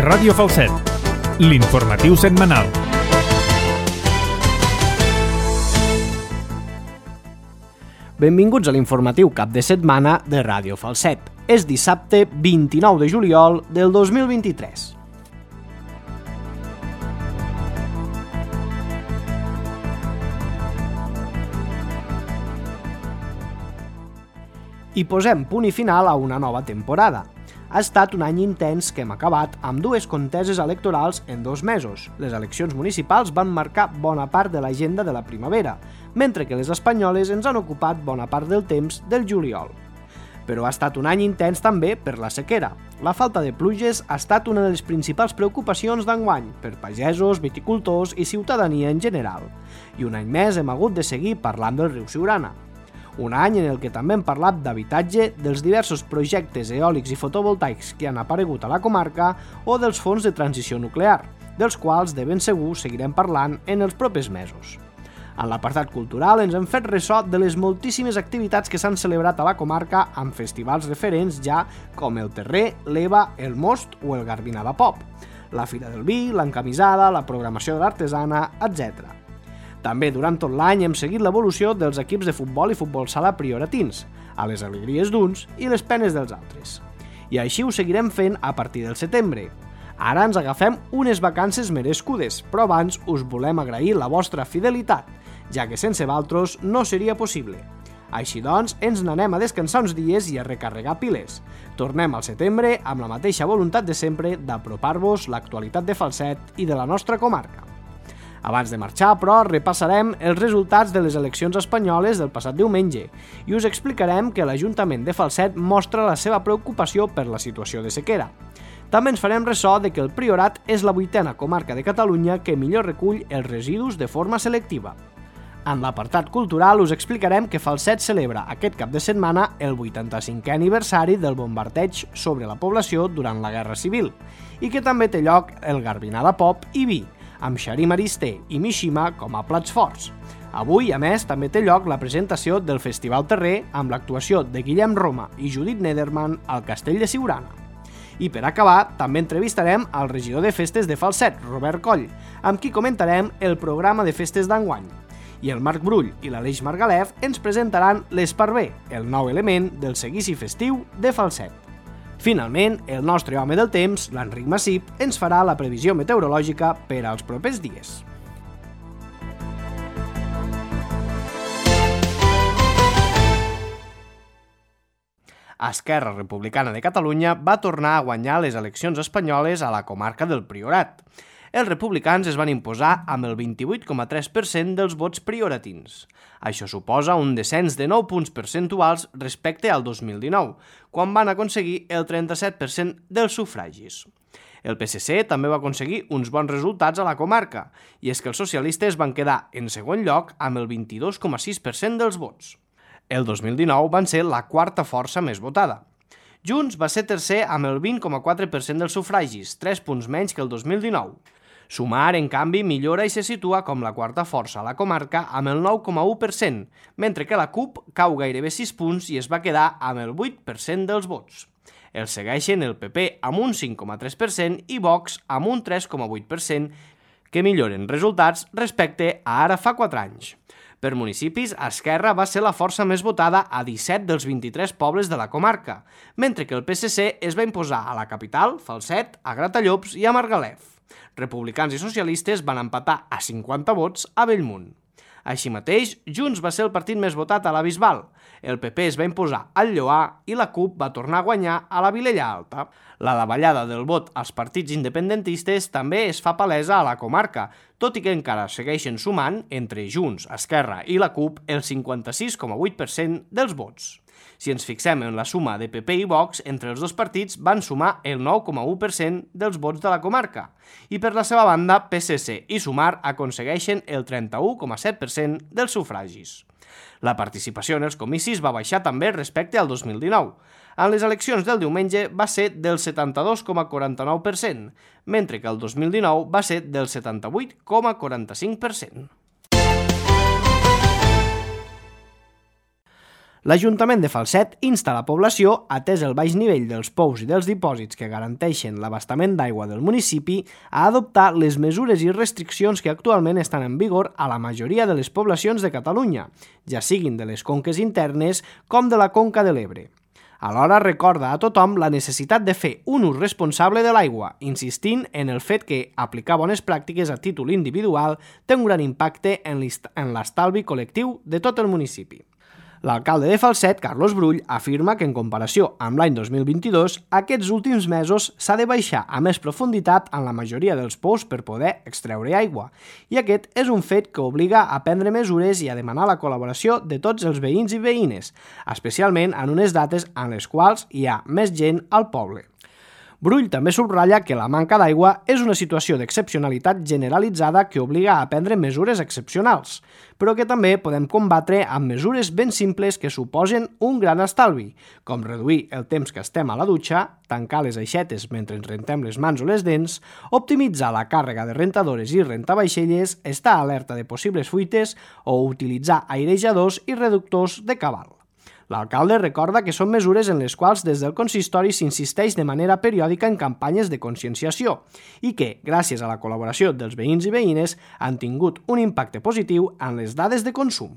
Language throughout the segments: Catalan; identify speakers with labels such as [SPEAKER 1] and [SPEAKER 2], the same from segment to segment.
[SPEAKER 1] Ràdio Falset, l'informatiu setmanal.
[SPEAKER 2] Benvinguts a l'informatiu cap de setmana de Ràdio Falset. És dissabte 29 de juliol del 2023. I posem punt i final a una nova temporada. Ha estat un any intens que hem acabat amb dues conteses electorals en 2 mesos. Les eleccions municipals van marcar bona part de l'agenda de la primavera, mentre que les espanyoles ens han ocupat bona part del temps del juliol. Però ha estat un any intens també per la sequera. La falta de pluges ha estat una de les principals preocupacions d'enguany per pagesos, viticultors i ciutadania en general. I un any més hem hagut de seguir parlant del riu Siurana. Un any en el que també hem parlat d'habitatge, dels diversos projectes eòlics i fotovoltaics que han aparegut a la comarca o dels fons de transició nuclear, dels quals de ben segur seguirem parlant en els propers mesos. En l'apartat cultural ens hem fet ressò de les moltíssimes activitats que s'han celebrat a la comarca amb festivals referents ja com el Terrer, l'Eva, el Most o el Garbinada Pop, la Fira del Vi, l'Encamisada, la programació de l'artesana, etc. També durant tot l'any hem seguit l'evolució dels equips de futbol i futbol sala prioratins, a les alegries d'uns i les penes dels altres. I així ho seguirem fent a partir del setembre. Ara ens agafem unes vacances merescudes, però abans us volem agrair la vostra fidelitat, ja que sense vosaltres no seria possible. Així doncs, ens n'anem a descansar uns dies i a recarregar piles. Tornem al setembre amb la mateixa voluntat de sempre d'apropar-vos l'actualitat de Falset i de la nostra comarca. Abans de marxar, però, repassarem els resultats de les eleccions espanyoles del passat diumenge i us explicarem que l'Ajuntament de Falset mostra la seva preocupació per la situació de sequera. També ens farem ressò de que el Priorat és la 8a comarca de Catalunya que millor recull els residus de forma selectiva. En l'apartat cultural us explicarem que Falset celebra aquest cap de setmana el 85è aniversari del bombardeig sobre la població durant la Guerra Civil i que també té lloc el Garbinada Pop i Vi, amb Xarim Aristé i Mishima com a plats forts. Avui, a més, també té lloc la presentació del Festival Terrer amb l'actuació de Guillem Roma i Judit Nederman al Castell de Siurana. I per acabar, també entrevistarem al regidor de festes de Falset, Robert Coll, amb qui comentarem el programa de festes d'enguany. I el Marc Brull i l'Aleix Margalef ens presentaran l'Esparver, el nou element del seguici festiu de Falset. Finalment, el nostre home del temps, l'Enric Massip, ens farà la previsió meteorològica per als propers dies. Esquerra Republicana de Catalunya va tornar a guanyar les eleccions espanyoles a la comarca del Priorat. Els republicans es van imposar amb el 28,3% dels vots prioratins. Això suposa un descens de 9 punts percentuals respecte al 2019, quan van aconseguir el 37% dels sufragis. El PSC també va aconseguir uns bons resultats a la comarca, i és que els socialistes van quedar en segon lloc amb el 22,6% dels vots. El 2019 van ser la quarta força més votada. Junts va ser tercer amb el 20,4% dels sufragis, 3 punts menys que el 2019. Sumar, en canvi, millora i se situa com la quarta força a la comarca amb el 9,1%, mentre que la CUP cau gairebé 6 punts i es va quedar amb el 8% dels vots. El segueixen el PP amb un 5,3% i Vox amb un 3,8%, que milloren resultats respecte a ara fa 4 anys. Per municipis, Esquerra va ser la força més votada a 17 dels 23 pobles de la comarca, mentre que el PSC es va imposar a la capital, Falset, a Gratallops i a Margalef. Republicans i socialistes van empatar a 50 vots a Bellmunt. Així mateix, Junts va ser el partit més votat a la Bisbal, el PP es va imposar al Lloar i la CUP va tornar a guanyar a la Vilella Alta. La davallada del vot als partits independentistes també es fa palesa a la comarca, tot i que encara segueixen sumant, entre Junts, Esquerra i la CUP, el 56,8% dels vots. Si ens fixem en la suma de PP i Vox, entre els dos partits van sumar el 9,1% dels vots de la comarca, i per la seva banda, PSC i Sumar aconsegueixen el 31,7% dels sufragis. La participació en els comicis va baixar també respecte al 2019. En les eleccions del diumenge va ser del 72,49%, mentre que el 2019 va ser del 78,45%. L'Ajuntament de Falset insta la població, atès el baix nivell dels pous i dels dipòsits que garanteixen l'abastament d'aigua del municipi, a adoptar les mesures i restriccions que actualment estan en vigor a la majoria de les poblacions de Catalunya, ja siguin de les conques internes com de la Conca de l'Ebre. Alhora recorda a tothom la necessitat de fer un ús responsable de l'aigua, insistint en el fet que aplicar bones pràctiques a títol individual té un gran impacte en l'estalvi col·lectiu de tot el municipi. L'alcalde de Falset, Carlos Brull, afirma que en comparació amb l'any 2022, aquests últims mesos s'ha de baixar a més profunditat en la majoria dels pous per poder extreure aigua, i aquest és un fet que obliga a prendre mesures i a demanar la col·laboració de tots els veïns i veïnes, especialment en unes dates en les quals hi ha més gent al poble. Brull també subratlla que la manca d'aigua és una situació d'excepcionalitat generalitzada que obliga a prendre mesures excepcionals, però que també podem combatre amb mesures ben simples que suposen un gran estalvi, com reduir el temps que estem a la dutxa, tancar les aixetes mentre ens rentem les mans o les dents, optimitzar la càrrega de rentadores i rentavaixelles, estar alerta de possibles fuites o utilitzar airejadors i reductors de cabal. L'alcalde recorda que són mesures en les quals des del consistori s'insisteix de manera periòdica en campanyes de conscienciació i que, gràcies a la col·laboració dels veïns i veïnes, han tingut un impacte positiu en les dades de consum.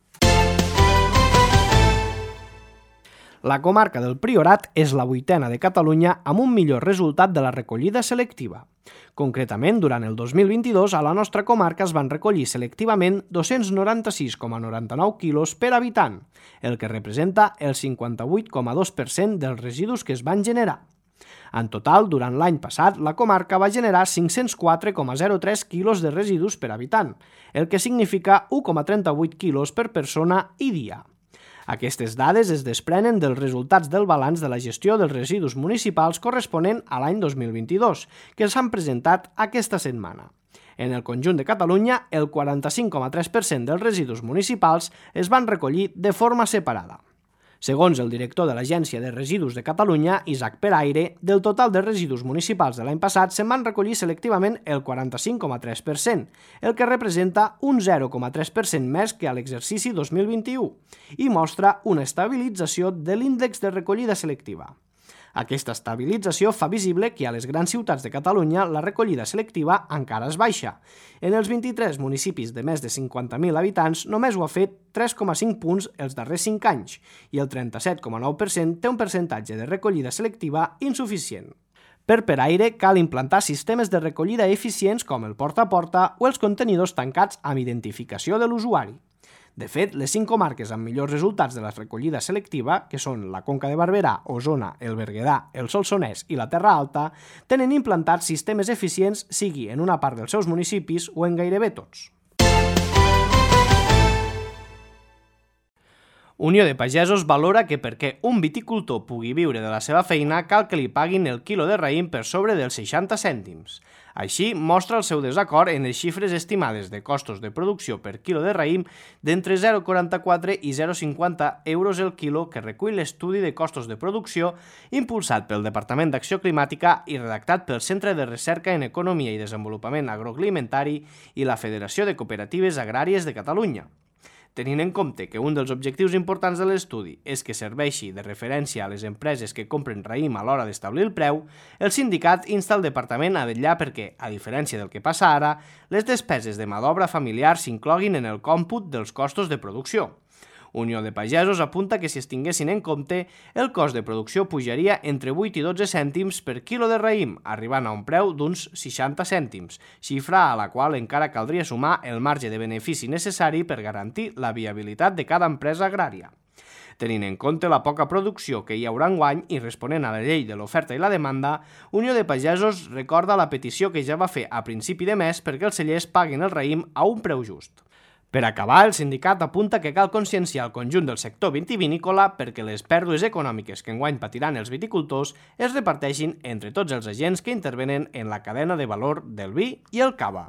[SPEAKER 2] La comarca del Priorat és la 8ª de Catalunya amb un millor resultat de la recollida selectiva. Concretament, durant el 2022, a la nostra comarca es van recollir selectivament 296,99 quilos per habitant, el que representa el 58,2% dels residus que es van generar. En total, durant l'any passat, la comarca va generar 504,03 quilos de residus per habitant, el que significa 1,38 quilos per persona i dia. Aquestes dades es desprenen dels resultats del balanç de la gestió dels residus municipals corresponent a l'any 2022, que s'han presentat aquesta setmana. En el conjunt de Catalunya, el 45,3% dels residus municipals es van recollir de forma separada. Segons el director de l'Agència de Residus de Catalunya, Isaac Peraire, del total de residus municipals de l'any passat se'n van recollir selectivament el 45,3%, el que representa un 0,3% més que a l'exercici 2021 i mostra una estabilització de l'índex de recollida selectiva. Aquesta estabilització fa visible que a les grans ciutats de Catalunya la recollida selectiva encara és baixa. En els 23 municipis de més de 50.000 habitants només ho ha fet 3,5 punts els darrers 5 anys i el 37,9% té un percentatge de recollida selectiva insuficient. Per Peraire, cal implantar sistemes de recollida eficients com el porta a porta o els contenidors tancats amb identificació de l'usuari. De fet, les 5 comarques amb millors resultats de la recollida selectiva, que són la Conca de Barberà, Osona, el Berguedà, el Solsonès i la Terra Alta, tenen implantats sistemes eficients sigui en una part dels seus municipis o en gairebé tots. Unió de Pagesos valora que perquè un viticultor pugui viure de la seva feina cal que li paguin el quilo de raïm per sobre dels 60 cèntims. Així, mostra el seu desacord en les xifres estimades de costos de producció per quilo de raïm d'entre 0,44 i 0,50 euros el quilo que recull l'estudi de costos de producció impulsat pel Departament d'Acció Climàtica i redactat pel Centre de Recerca en Economia i Desenvolupament Agroalimentari i la Federació de Cooperatives Agràries de Catalunya. Tenint en compte que un dels objectius importants de l'estudi és que serveixi de referència a les empreses que compren raïm a l'hora d'establir el preu, el sindicat insta el departament a vetllar perquè, a diferència del que passa ara, les despeses de mà d'obra familiar s'incloguin en el còmput dels costos de producció. Unió de Pagesos apunta que si es tinguessin en compte, el cost de producció pujaria entre 8 i 12 cèntims per quilo de raïm, arribant a un preu d'uns 60 cèntims, xifra a la qual encara caldria sumar el marge de benefici necessari per garantir la viabilitat de cada empresa agrària. Tenint en compte la poca producció que hi haurà enguany i responent a la llei de l'oferta i la demanda, Unió de Pagesos recorda la petició que ja va fer a principi de mes perquè els cellers paguin el raïm a un preu just. Per acabar, el sindicat apunta que cal conscienciar el conjunt del sector vitivinícola perquè les pèrdues econòmiques que enguany patiran els viticultors es reparteixin entre tots els agents que intervenen en la cadena de valor del vi i el cava.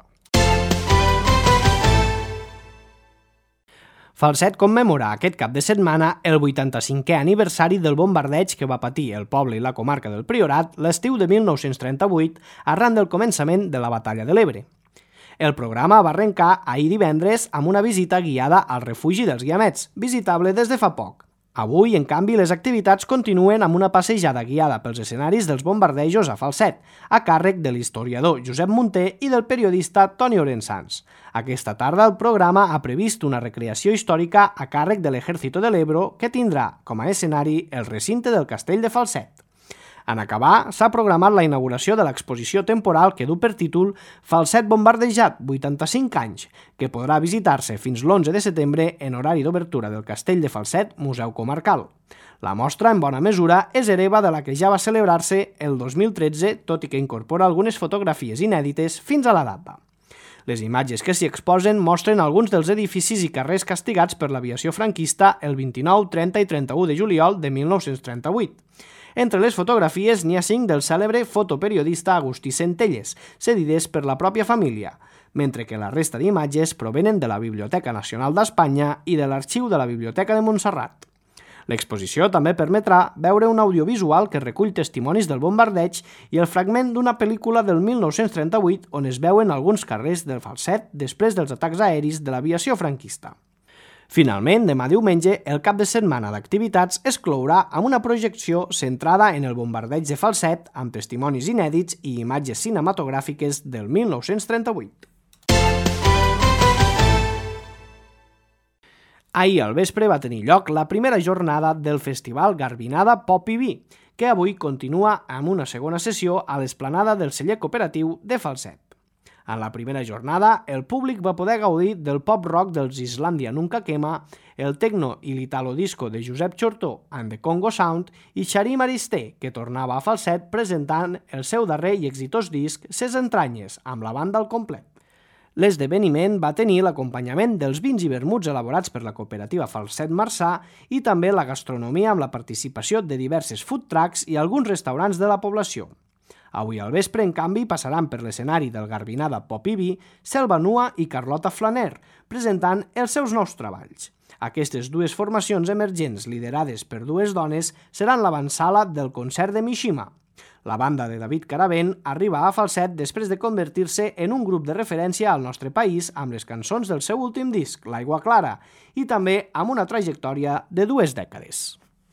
[SPEAKER 2] Falset commemora aquest cap de setmana el 85è aniversari del bombardeig que va patir el poble i la comarca del Priorat l'estiu de 1938 arran del començament de la Batalla de l'Ebre. El programa va arrencar ahir divendres amb una visita guiada al refugi dels Guiamets, visitable des de fa poc. Avui, en canvi, les activitats continuen amb una passejada guiada pels escenaris dels bombardejos a falset, a càrrec de l'historiador Josep Munter i del periodista Toni Orensans. Aquesta tarda el programa ha previst una recreació històrica a càrrec de l'Ejército del Ebro que tindrà com a escenari el recinte del Castell de Falset. En acabar, s'ha programat la inauguració de l'exposició temporal que du per títol Falset bombardejat, 85 anys, que podrà visitar-se fins l'11 de setembre en horari d'obertura del Castell de Falset, Museu Comarcal. La mostra, en bona mesura, és hereva de la que ja va celebrar-se el 2013, tot i que incorpora algunes fotografies inèdites fins a la data. Les imatges que s'hi exposen mostren alguns dels edificis i carrers castigats per l'aviació franquista el 29, 30 i 31 de juliol de 1938. Entre les fotografies n'hi ha 5 del cèlebre fotoperiodista Agustí Centelles, cedides per la pròpia família, mentre que la resta d'imatges provenen de la Biblioteca Nacional d'Espanya i de l'Arxiu de la Biblioteca de Montserrat. L'exposició també permetrà veure un audiovisual que recull testimonis del bombardeig i el fragment d'una pel·lícula del 1938 on es veuen alguns carrers del Falset després dels atacs aeris de l'aviació franquista. Finalment, demà diumenge, el cap de setmana d'activitats es clourà amb una projecció centrada en el bombardeig de Falset amb testimonis inèdits i imatges cinematogràfiques del 1938. Ahir al vespre va tenir lloc la primera jornada del Festival Garbinada Pop i Vi, que avui continua amb una segona sessió a l'esplanada del celler cooperatiu de Falset. En la primera jornada, el públic va poder gaudir del pop-rock dels Islàndia Nunca Quema, el techno i l'italo-disco de Josep Chortó and the Congo Sound i Xarim Aristé, que tornava a Falset presentant el seu darrer i exitós disc Ses Entranyes, amb la banda al complet. L'esdeveniment va tenir l'acompanyament dels vins i vermuts elaborats per la cooperativa Falset Marçà i també la gastronomia amb la participació de diverses food trucks i alguns restaurants de la població. Avui al vespre, en canvi, passaran per l'escenari del Garbinada Pop i Vi Selva Nua i Carlota Flaner, presentant els seus nous treballs. Aquestes dues formacions emergents liderades per dues dones seran l'avantsala del concert de Mishima. La banda de David Caravent arriba a Falset després de convertir-se en un grup de referència al nostre país amb les cançons del seu últim disc, L'Aigua Clara, i també amb una trajectòria de 2 dècades.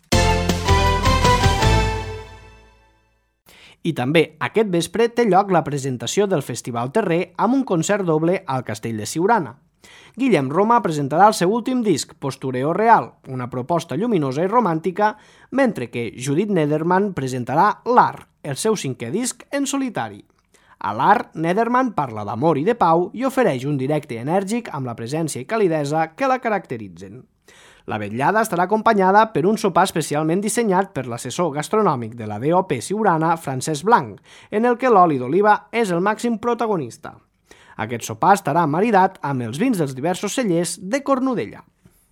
[SPEAKER 2] I també aquest vespre té lloc la presentació del Festival Terrer amb un concert doble al Castell de Siurana. Guillem Roma presentarà el seu últim disc, Postureo Real, una proposta lluminosa i romàntica, mentre que Judith Nederman presentarà L'Art, el seu 5è disc en solitari. A L'Art, Nederman parla d'amor i de pau i ofereix un directe enèrgic amb la presència i calidesa que la caracteritzen. La vetllada estarà acompanyada per un sopar especialment dissenyat per l'assessor gastronòmic de la DOP Siurana, Francesc Blanc, en el que l'oli d'oliva és el màxim protagonista. Aquest sopar estarà maridat amb els vins dels diversos cellers de Cornudella.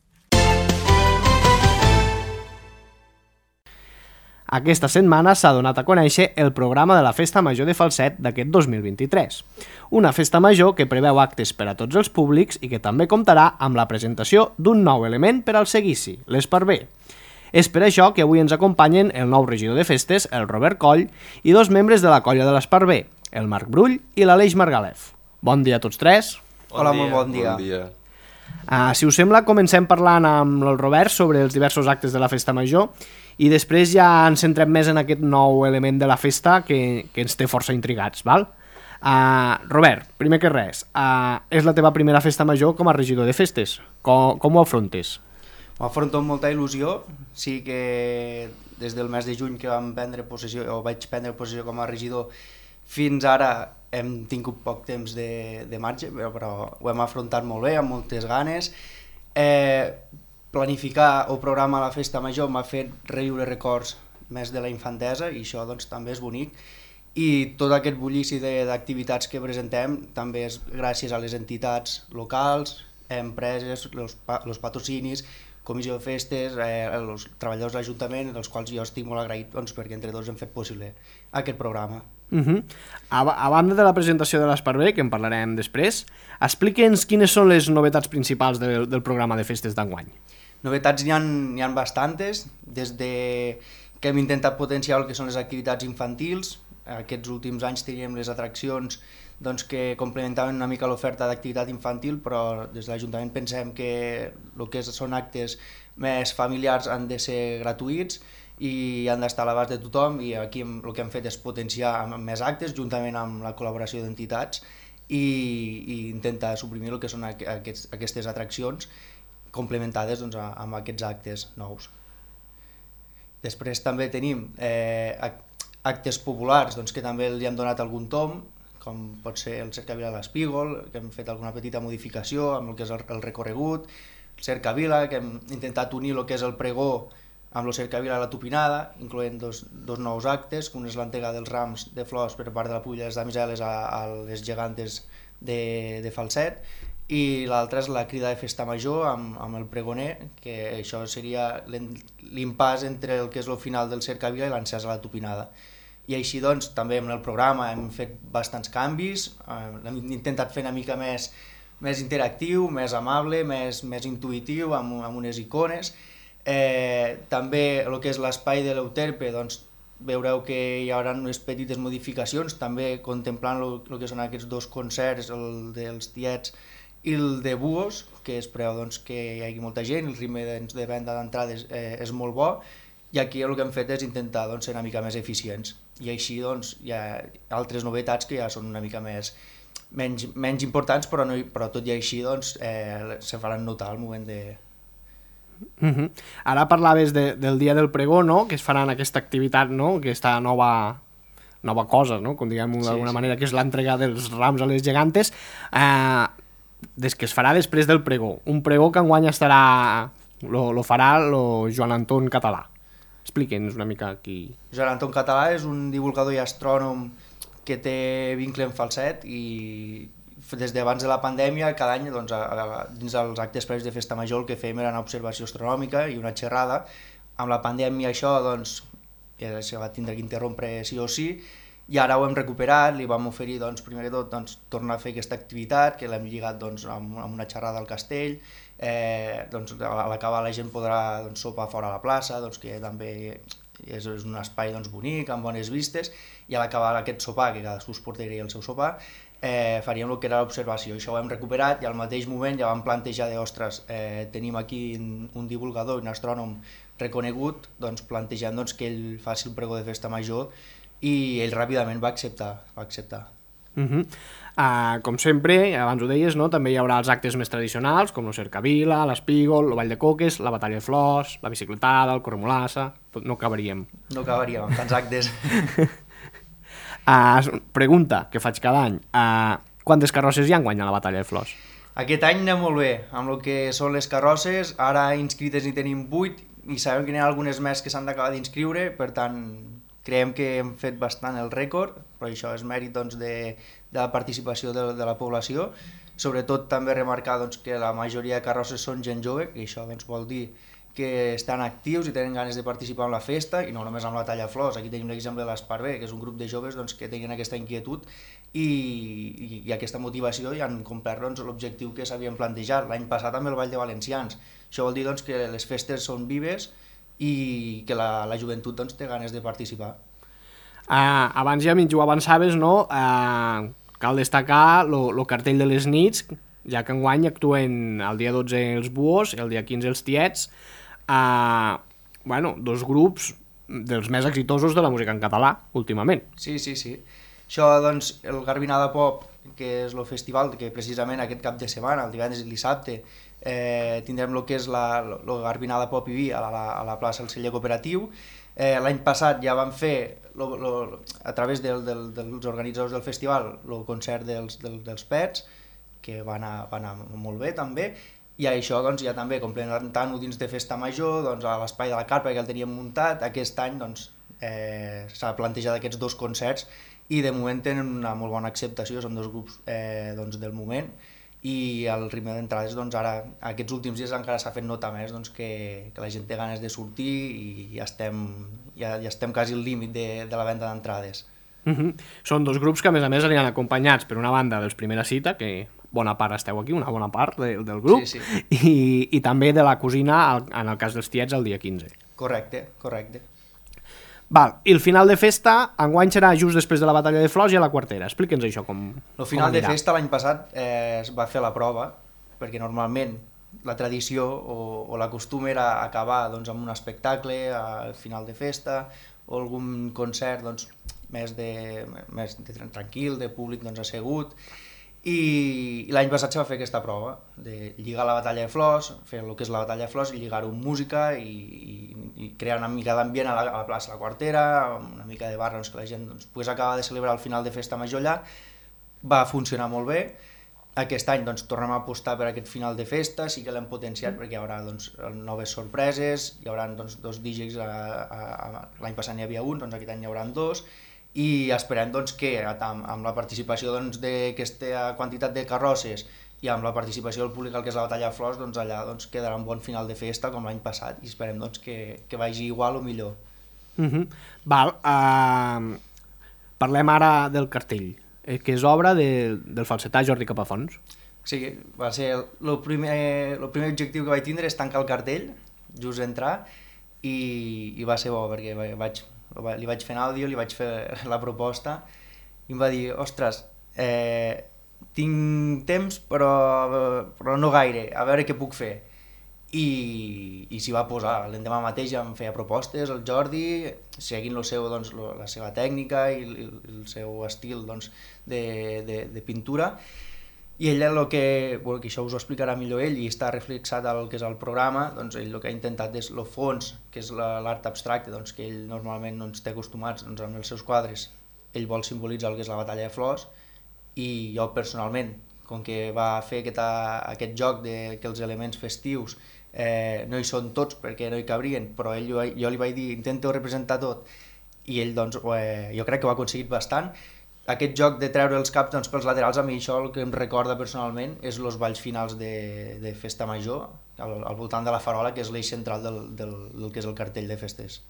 [SPEAKER 2] Aquesta setmana s'ha donat a conèixer el programa de la Festa Major de Falset d'aquest 2023. Una festa major que preveu actes per a tots els públics i que també comptarà amb la presentació d'un nou element per al seguici, l'esparver. És per això que avui ens acompanyen el nou regidor de festes, el Robert Coll, i 2 membres de la colla de l'esparver, el Marc Brull i l'Aleix Margalef. Bon dia a tots 3.
[SPEAKER 3] Hola, molt bon dia.
[SPEAKER 2] Si us sembla, comencem parlant amb el Robert sobre els diversos actes de la Festa Major i després ja ens centrem més en aquest nou element de la festa que ens té força intrigats, val? Robert, primer que res, és la teva primera Festa Major com a regidor de festes. Com ho afrontes?
[SPEAKER 3] Ho afronto amb molta il·lusió. Sí que des del mes de juny que vaig prendre possessió com a regidor fins ara hem tingut poc temps de marge, però ho hem afrontat molt bé, amb moltes ganes. Planificar o programar la Festa Major m'ha fet reviure records més de la infantesa i això doncs, també és bonic. I tot aquest bullici d'activitats que presentem també és gràcies a les entitats locals, empreses, els patrocinis, comissió de festes, els treballadors de l'Ajuntament, dels quals jo estic molt agraït doncs, perquè entre tots hem fet possible aquest programa.
[SPEAKER 2] A banda de la presentació de l'Esparver, que en parlarem després, explica'ns quines són les novetats principals del programa de festes d'enguany.
[SPEAKER 3] Novetats n'hi ha bastantes, des de que hem intentat potenciar el que són les activitats infantils. Aquests últims anys teníem les atraccions doncs, que complementaven una mica l'oferta d'activitat infantil, però des de l'Ajuntament pensem que el que són actes més familiars han de ser gratuïts i han d'estar a l'abast de tothom, i aquí el que hem fet és potenciar amb més actes juntament amb la col·laboració d'entitats i intentar suprimir el que són aquestes atraccions complementades doncs, amb aquests actes nous. Després també tenim actes populars doncs, que també li hem donat algun tom, com pot ser el Cercavila a l'Espígol, que hem fet alguna petita modificació amb el que és el recorregut, el Cercavila, que hem intentat unir el que és el pregó amb el Cercavila a la Tupinada, incloent dos nous actes, un és l'entrega dels rams de flors per part de la Pulla de les Damiseles a les gegantes de Falset, i l'altre és la crida de festa major amb el pregoner, que això seria l'impàs entre el que és el final del Cercavila i l'encès a la Tupinada. I així doncs també en el programa hem fet bastants canvis, hem intentat fer una mica més interactiu, més amable, més intuïtiu, amb unes icones. També el que és l'espai de l'Euterpe, doncs veureu que hi haurà unes petites modificacions, també contemplant el que són aquests dos concerts, el dels Tiets i el de Búhos, que es preveu doncs, que hi hagi molta gent, el ritme de venda d'entrades és molt bo, i aquí el que hem fet és intentar doncs, ser una mica més eficients. I així doncs, hi ha altres novetats que ja són una mica menys importants, però tot i així doncs, se faran notar al moment de...
[SPEAKER 2] Ara parlaves del dia del pregó, no? Que es farà en aquesta activitat, no? Aquesta nova cosa, no? Com diguem d'alguna manera, que és l'entrega dels rams a les gegantes, des que es farà després del pregó. Un pregó que enguany lo farà el Joan Anton Català. Explique'ns una mica aquí.
[SPEAKER 3] Joan Anton Català és un divulgador i astrònom que té vincle amb Falset, i des d'abans de la pandèmia cada any doncs, dins els actes previs de festa major el que fèiem era una observació astronòmica i una xerrada. Amb la pandèmia això doncs, se va tindre que interrompre sí o sí, i ara ho hem recuperat, li vam oferir doncs, primer que tot doncs, tornar a fer aquesta activitat, que l'hem lligat doncs, amb una xerrada al castell, doncs, a l'acabar la gent podrà doncs, sopar fora a la plaça, doncs, que també és un espai doncs, bonic, amb bones vistes, i a l'acabar aquest sopar, que cadascú es portaria el seu sopar, faríem el que era l'observació. Això ho hem recuperat i al mateix moment ja vam plantejar ostres, tenim aquí un divulgador i un astrònom reconegut, doncs, plantejant doncs, que ell faci el pregó de festa major, i ell ràpidament va acceptar.
[SPEAKER 2] Com sempre, abans ho deies, no? També hi haurà els actes més tradicionals, com el Cercavila, l'Espígol, el Ball de Coques, la Batalla de Flors, la bicicletada, el corremolassa... No acabaríem.
[SPEAKER 3] No acabaríem amb tants actes.
[SPEAKER 2] Pregunta que faig cada any. Quantes carrosses hi ha enguany a la Batalla de Flors?
[SPEAKER 3] Aquest any anem molt bé, amb el que són les carrosses. Ara inscrites hi tenim 8 i sabem que n'hi ha algunes més que s'han d'acabar d'inscriure, per tant creiem que hem fet bastant el rècord, però això és mèrit doncs, de la participació de la població. Sobretot també remarcar doncs, que la majoria de carrosses són gent jove, que això doncs, vol dir que estan actius i tenen ganes de participar en la festa, i no només amb la talla de flors. Aquí tenim l'exemple de l'Esparvé, que és un grup de joves doncs, que tenen aquesta inquietud i aquesta motivació, i han complert doncs, l'objectiu que s'havien plantejat. L'any passat amb el Ball de Valencians. Això vol dir doncs, que les festes són vives i que la joventut doncs, té ganes de participar.
[SPEAKER 2] Abans ja mig ho avançaves, no? Cal destacar el cartell de les nits, ja que enguany actuen el dia 12 els Búhos i el dia 15 els Tiets, dos grups dels més exitosos de la música en català, últimament.
[SPEAKER 3] Sí. Això, doncs, el Garbinada Pop, que és el festival que precisament aquest cap de setmana, el divendres i el dissabte, tindrem el que és el Garbinada Pop i Vi a la plaça del Celler Cooperatiu. L'any passat ja vam fer, a través dels organitzadors del festival, el concert dels Pets, que va anar molt bé també, i això doncs, ja també complementant-ho dins de Festa Major, doncs, a l'Espai de la Carpa, que el teníem muntat. Aquest any doncs, s'ha plantejat aquests dos concerts i de moment tenen una molt bona acceptació, són dos grups doncs, del moment, i el ritme d'entrades doncs, ara aquests últims dies encara s'ha fet nota més doncs, que la gent té ganes de sortir i ja estem quasi al límit de la venda d'entrades.
[SPEAKER 2] Són dos grups que a més aniran acompanyats per una banda dels Primera Cita, que bona part esteu aquí, una bona part del grup,
[SPEAKER 3] sí.
[SPEAKER 2] I també de la cosina en el cas dels Tiets el dia 15.
[SPEAKER 3] Correcte.
[SPEAKER 2] Val, i el final de festa enguany serà just després de la Batalla de Flors i a la Quartera. Explica'ns això com
[SPEAKER 3] el final de festa l'any passat es va fer la prova, perquè normalment la tradició o la costum era acabar doncs, amb un espectacle al final de festa o algun concert doncs, més tranquil, de públic doncs, assegut, i l'any passat se va fer aquesta prova de lligar la batalla de flors, fer el que és la batalla de flors i lligar-ho amb música i crear una mica d'ambient a la plaça de la Quartera, una mica de barra doncs, que la gent doncs, pogués acabar de celebrar el final de festa major allà. Va funcionar molt bé. Aquest any doncs, tornem a apostar per aquest final de festa, sí que l'hem potenciat perquè hi haurà doncs, noves sorpreses, hi haurà doncs, 2 DJs, l'any passat n'hi havia un, doncs aquest any n'hi haurà 2, i esperem doncs, que amb la participació doncs, d'aquesta quantitat de carrosses i amb la participació del públic al que és la batalla de flors, doncs, allà doncs, quedarà un bon final de festa com l'any passat i esperem doncs, que vagi igual o millor.
[SPEAKER 2] Val, parlem ara del cartell, que és obra del falsetà Jordi Capafons.
[SPEAKER 3] Sí, va ser el primer objectiu que vaig tindre és tancar el cartell, just entrar, i va ser bo perquè li vaig fer en àudio, li vaig fer la proposta i em va dir, ostres, tinc temps però no gaire, a veure què puc fer. I s'hi va posar, l'endemà mateix ja em feia propostes el Jordi, seguint doncs, la seva tècnica i el seu estil doncs, de pintura, i ell que això us ho explicarà millor ell i està reflexat al que és el programa, doncs ell el que ha intentat és el fons, que és l'art abstracte, doncs, que ell normalment no ens té acostumats doncs, amb els seus quadres, ell vol simbolitzar el que és la batalla de flors, i jo personalment, com que va fer aquest joc que els elements festius no hi són tots perquè no hi cabrien, però jo li vaig dir intento representar tot, i ell doncs, jo crec que ho ha aconseguit bastant. Aquest joc de treure els caps doncs, pels laterals, a mi això el que em recorda personalment és els balls finals de festa major al voltant de la farola, que és l'eix central del que és el cartell de festes.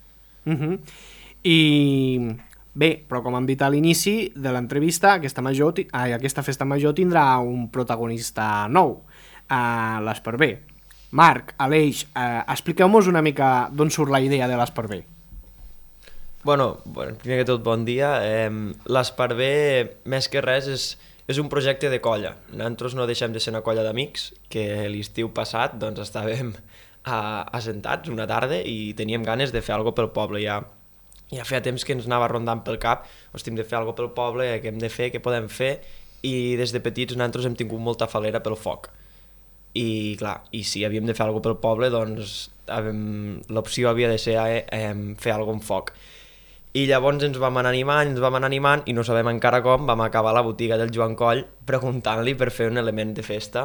[SPEAKER 2] I bé, però com hem dit a l'inici de l'entrevista, aquesta festa major tindrà un protagonista nou, l'Esparver. Marc, Aleix, expliqueu-nos una mica d'on surt la idea de l'Esparver.
[SPEAKER 4] Bueno, primer que tot, bon dia. L'Esparver, més que res, és un projecte de colla. Nosaltres no deixem de ser una colla d'amics, que l'estiu passat doncs, estàvem assentats una tarda i teníem ganes de fer alguna cosa pel poble. Ja feia temps que ens anava rondant pel cap, hem de fer alguna cosa pel poble, què hem de fer, què podem fer, i des de petits nosaltres hem tingut molta falera pel foc. I clar, i si havíem de fer alguna cosa pel poble, doncs l'opció havia de ser fer alguna cosa amb foc. I llavors ens vam anar animant i no sabem encara com vam acabar a la botiga del Joan Coll preguntant-li per fer un element de festa,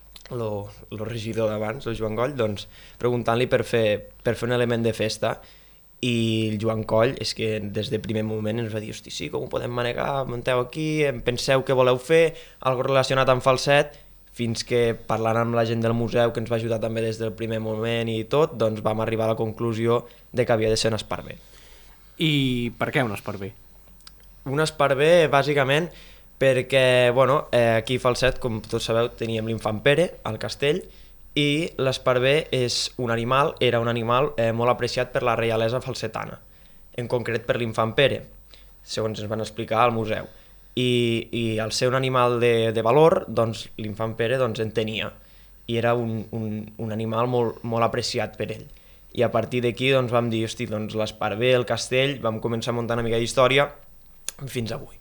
[SPEAKER 4] el regidor d'abans, el Joan Coll, doncs preguntant-li per fer un element de festa, i el Joan Coll és que des del primer moment ens va dir, hosti, sí, com ho podem manegar, munteu aquí, penseu què voleu fer, algo relacionat amb falset, fins que parlant amb la gent del museu, que ens va ajudar també des del primer moment i tot, doncs vam arribar a la conclusió de que havia de ser un Esparver.
[SPEAKER 2] I per què un Esparver?
[SPEAKER 4] Un Esparver, bàsicament, perquè aquí a Falset, com tots sabeu, teníem l'infant Pere al castell, i l'Esparver era un animal molt apreciat per la reialesa falsetana, en concret per l'infant Pere, segons ens van explicar al museu. I al ser un animal de valor, doncs, l'infant Pere doncs, en tenia, i era un animal molt apreciat per ell. I a partir d'aquí doncs, vam dir, hosti, doncs, l'Esparver, el castell, vam començar a muntar una mica d'història fins avui.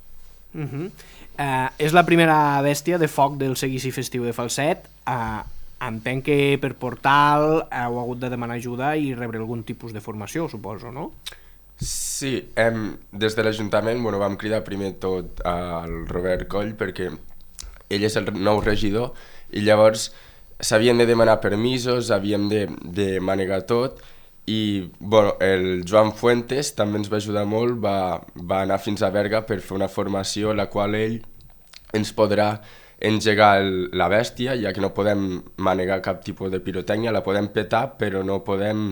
[SPEAKER 2] És la primera bèstia de foc del seguici festiu de Falset. Entenc que per portal heu hagut de demanar ajuda i rebre algun tipus de formació, suposo, no?
[SPEAKER 5] Sí, des de l'Ajuntament vam cridar primer tot al Robert Coll perquè ell és el nou regidor i llavors s'havien de demanar permisos, havíem de manegar tot i el Joan Fuentes també ens va ajudar molt, va anar fins a Berga per fer una formació la qual ell ens podrà engegar la bèstia, ja que no podem manegar cap tipus de pirotècnia, la podem petar però no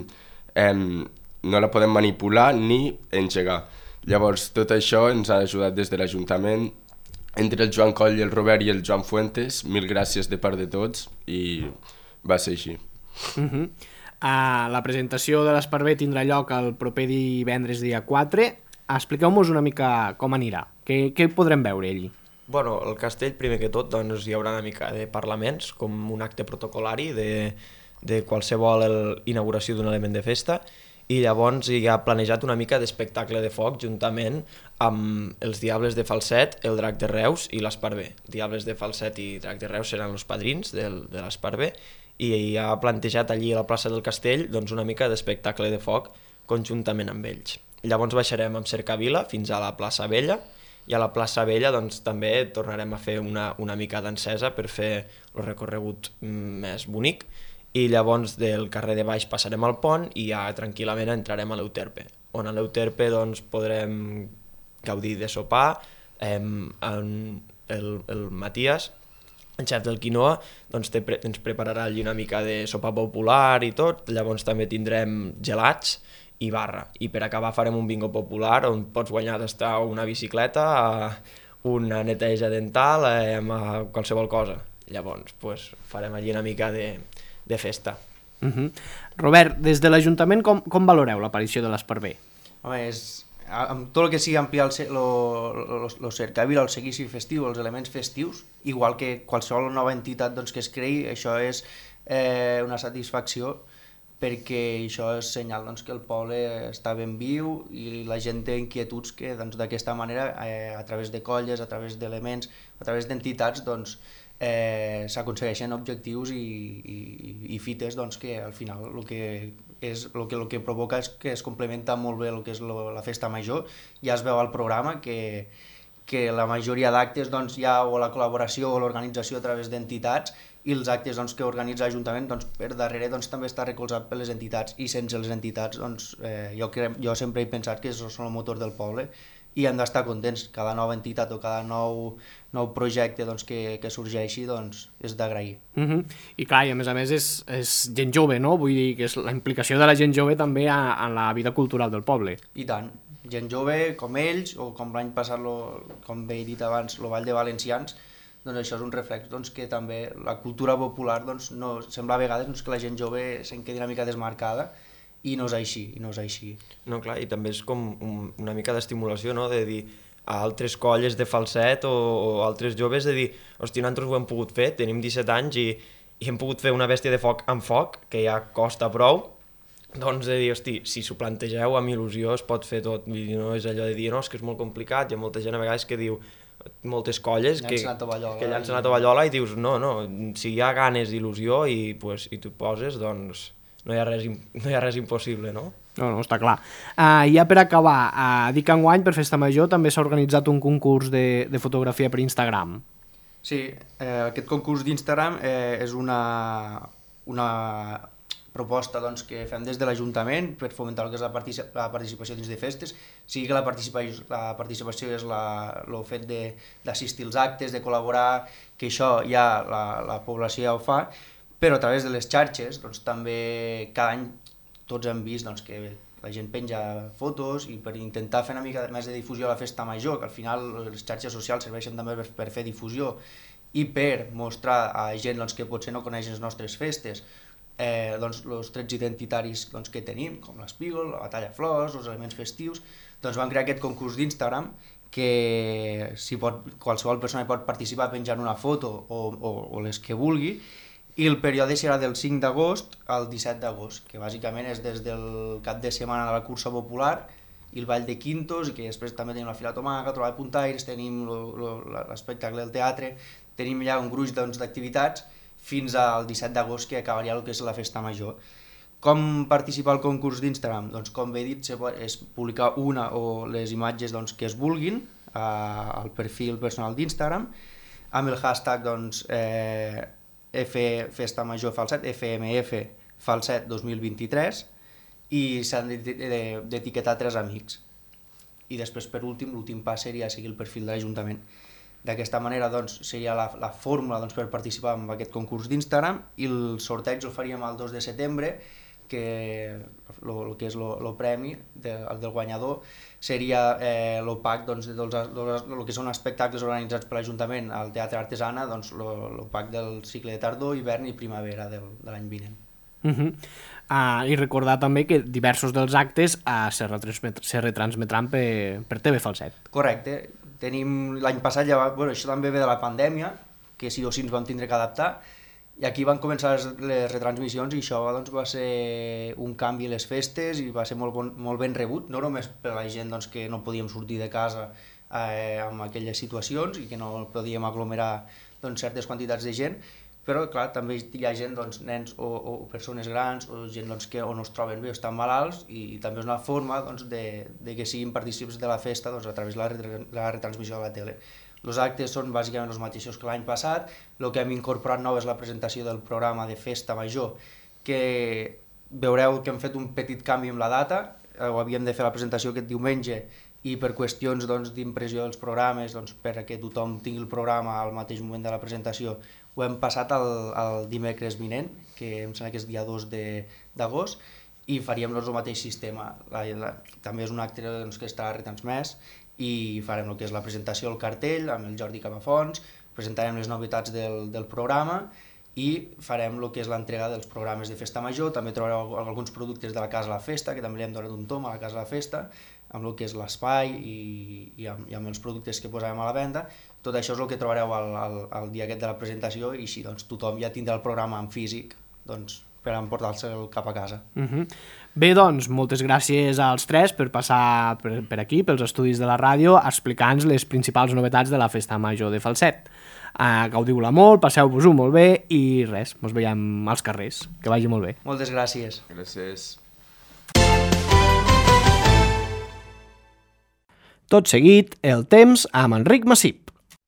[SPEAKER 5] la podem manipular ni engegar. Llavors tot això ens ha ajudat des de l'Ajuntament, entre el Joan Coll i el Robert i el Joan Fuentes, mil gràcies de part de tots i va ser així.
[SPEAKER 2] La presentació de l'Esparver tindrà lloc el proper divendres dia 4. Expliqueu-nos una mica com anirà, què podrem veure allí?
[SPEAKER 4] Bueno, el castell, primer que tot, doncs, hi haurà una mica de parlaments, com un acte protocolari de qualsevol inauguració d'un element de festa, i llavors hi ha planejat una mica d'espectacle de foc juntament amb els Diables de Falset, el Drac de Reus i l'Esparver. Diables de Falset i Drac de Reus seran els padrins de l'Esparver, i hi ha plantejat allí a la plaça del Castell doncs, una mica d'espectacle de foc conjuntament amb ells. Llavors baixarem amb Cercavila fins a la plaça Vella, i a la plaça Vella doncs, també tornarem a fer una mica d'encesa per fer el recorregut més bonic, i llavors del carrer de baix passarem al pont i ja tranquil·lament entrarem a l'Euterpe, on a l'Euterpe doncs, podrem gaudir de sopar. El Matías, el xef del Quinoa, doncs, ens prepararà allí una mica de sopar popular i tot, llavors també tindrem gelats i barra, i per acabar farem un bingo popular on pots guanyar d'estar una bicicleta, una neteja dental, a qualsevol cosa. Llavors pues, farem allí una mica de festa.
[SPEAKER 2] Robert, des de l'Ajuntament com valoreu l'aparició de l'Esparver?
[SPEAKER 3] Home, amb tot el que sigui ampliar el cercavila, el seguici festiu, els elements festius, igual que qualsevol nova entitat doncs, que es creï, això és una satisfacció, perquè això és senyal doncs, que el poble està ben viu i la gent té inquietuds que doncs, d'aquesta manera, a través de colles, a través d'elements, a través d'entitats, doncs, s'aconsegueixen objectius i fites doncs, que al final el que provoca és que es complementa molt bé el que és la festa major. Ja es veu al programa que la majoria d'actes doncs, hi ha o la col·laboració o l'organització a través d'entitats, i els actes doncs, que organitza l'Ajuntament doncs, per darrere doncs, també està recolzat per les entitats, i sense les entitats doncs, jo sempre he pensat que són el motor del poble i hem d'estar contents. Cada nova entitat o cada nou projecte doncs, que sorgeixi doncs, és d'agrair.
[SPEAKER 2] I clar, i a més és gent jove, no? Vull dir que és la implicació de la gent jove també en la vida cultural del poble.
[SPEAKER 3] I tant, gent jove com ells, o com l'any passat, com he dit abans, el Vall de Valencians, doncs això és un reflex doncs, que també la cultura popular doncs, no, sembla a vegades doncs, que la gent jove se'n quedi una mica desmarcada, i no és així.
[SPEAKER 4] No, clar, i també és com una mica d'estimulació, no?, de dir a altres colles de falset o altres joves, de dir, hosti, nosaltres ho hem pogut fer, tenim 17 anys i hem pogut fer una bèstia de foc amb foc, que ja costa prou, doncs de dir, hosti, si s'ho plantegeu amb il·lusió es pot fer tot, no és allò de dir, no, és que és molt complicat, hi ha molta gent a vegades que diu, moltes colles que llancen la tovallola i dius, no, si hi ha ganes d'il·lusió i tu poses, doncs no hi ha res impossible, no?
[SPEAKER 2] No, està clar. Ja per acabar, dic que enguany per Festa Major també s'ha organitzat un concurs de fotografia per Instagram.
[SPEAKER 3] Sí, aquest concurs d'Instagram és una proposta doncs, que fem des de l'Ajuntament per fomentar el que és la participació dins de festes, sigui que la participació és el fet d'assistir als actes, de col·laborar, que això ja la població ja ho fa, però a través de les xarxes doncs, també cada any tots hem vist doncs, que la gent penja fotos, i per intentar fer una mica més de difusió a la festa major, que al final les xarxes socials serveixen també per fer difusió i per mostrar a gent doncs, que potser no coneix les nostres festes doncs, els trets identitaris doncs, que tenim, com l'espígol, la batalla de flors, els elements festius, doncs vam crear aquest concurs d'Instagram que qualsevol persona pot participar penjant una foto o les que vulgui, i el període serà del 5 d'agost al 17 d'agost, que bàsicament és des del cap de setmana de la cursa popular i el ball de quintos, i que després també tenim la fila de tomaca, trobada de puntaires, tenim l'espectacle del teatre, tenim ja un gruix d'activitats fins al 17 d'agost, que acabaria el que és la festa major. Com participar al concurs d'Instagram? Doncs com he dit, és publicar una o les imatges doncs, que es vulguin al perfil personal d'Instagram, amb el hashtag doncs, Festa Major Falset, FMF Falset 2023, i s'han d'etiquetar 3 amics. I després, per l'últim pas seria seguir el perfil de l'Ajuntament. D'aquesta manera doncs, seria la fórmula doncs, per participar en aquest concurs d'Instagram, i el sorteig el faríem el 2 de setembre, que el que és el premi del guanyador seria el pack doncs, del que són espectacles organitzats per l'Ajuntament al Teatre Artesana, doncs, el pack del cicle de tardor, hivern i primavera de l'any vinent.
[SPEAKER 2] I recordar també que diversos dels actes se retransmetran per TV Falset.
[SPEAKER 3] Correcte, L'any passat, això també ve de la pandèmia, que sí o sí ens vam tindre que adaptar, i aquí van començar les retransmissions i això doncs, va ser un canvi a les festes i va ser molt ben rebut, no només per la gent doncs, que no podíem sortir de casa amb aquelles situacions i que no podíem aglomerar doncs, certes quantitats de gent, però clar, també hi ha gent, doncs, nens o persones grans o gent doncs, que o no es troben bé o estan malalts i també és una forma doncs, de que siguin partícips de la festa doncs, a través de la retransmissió de la tele. Els actes són bàsicament els mateixos que l'any passat, el que hem incorporat nou és la presentació del programa de Festa Major, que veureu que hem fet un petit canvi amb la data, havíem de fer la presentació aquest diumenge i per qüestions d'impressió dels programes, perquè tothom tingui el programa al mateix moment de la presentació, ho hem passat al dimecres vinent, que em sembla que és dia 2 d'agost, i faríem el mateix sistema. També és un acte que estarà retransmès i farem el que és la presentació del cartell amb el Jordi Camafons, presentarem les novetats del programa i farem el que és l'entrega dels programes de Festa Major. També trobareu alguns productes de la Casa de la Festa, que també li hem donat un tom a la Casa de la Festa, amb el que és l'espai i amb els productes que posarem a la venda. Tot això és el que trobareu el dia aquest de la presentació i així doncs, tothom ja tindrà el programa en físic per emportar-se'l cap a casa.
[SPEAKER 2] Bé, doncs, moltes gràcies als tres per passar per aquí, pels estudis de la ràdio, explicant-nos les principals novetats de la Festa Major de Falset. Gaudiu-la molt, passeu-vos-ho molt bé i res, ens veiem als carrers. Que vagi molt bé.
[SPEAKER 3] Moltes gràcies.
[SPEAKER 5] Gràcies.
[SPEAKER 2] Tot seguit, el temps amb Enric Massip.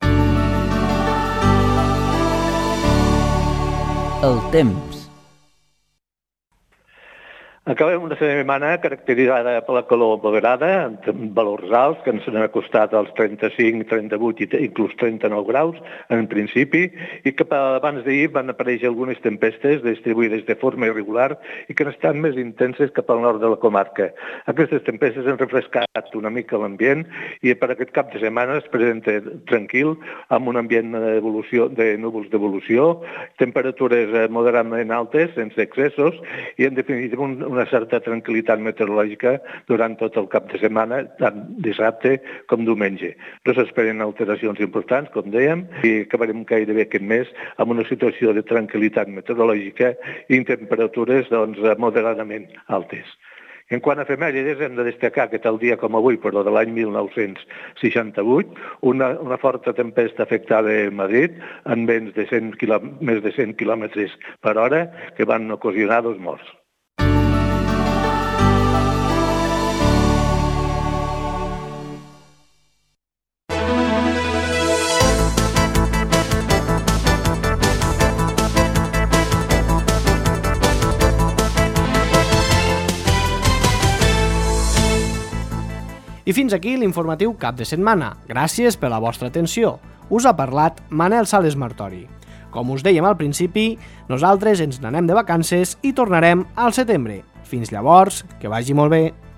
[SPEAKER 6] El temps.
[SPEAKER 7] Acabem una setmana caracteritzada per la calor moderada, amb valors alts, que ens han acostat als 35, 38 i inclús 39 graus en principi, i que abans d'ahir van aparèixer algunes tempestes distribuïdes de forma irregular i que han estat més intenses cap al nord de la comarca. Aquestes tempestes han refrescat una mica l'ambient i per aquest cap de setmana es presenta tranquil, amb un ambient de núvols d'evolució, temperatures moderadament altes, sense excessos, i en definitiva una certa tranquil·litat meteorològica durant tot el cap de setmana, tant dissabte com diumenge. No s'esperen alteracions importants, com dèiem, i acabarem gairebé aquest mes amb una situació de tranquil·litat meteorològica i temperatures moderadament altes. En quant a efemèrides, hem de destacar que tal dia com avui, però de l'any 1968, una forta tempesta afectada a Madrid amb vents de més de 100 km per hora que van ocasionar 2 morts.
[SPEAKER 2] I fins aquí l'informatiu cap de setmana. Gràcies per la vostra atenció. Us ha parlat Manel Sales Martori. Com us dèiem al principi, nosaltres ens n'anem de vacances i tornarem al setembre. Fins llavors, que vagi molt bé.